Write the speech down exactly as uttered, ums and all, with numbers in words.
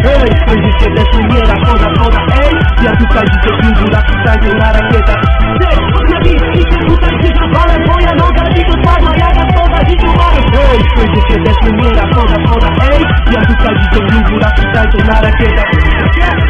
Ej, spojrzycie też umiera, woda, woda, ej. Ja tutaj widzę piłku, tańczą na rakietach. Ej, na wieści się tutaj się zawala, moja noga dziś odpadła, jak na stoga dziś umarł. Ej, spojrzycie też umiera, woda, woda, ej. Ja tutaj widzę piłku, tańczą na rakietach.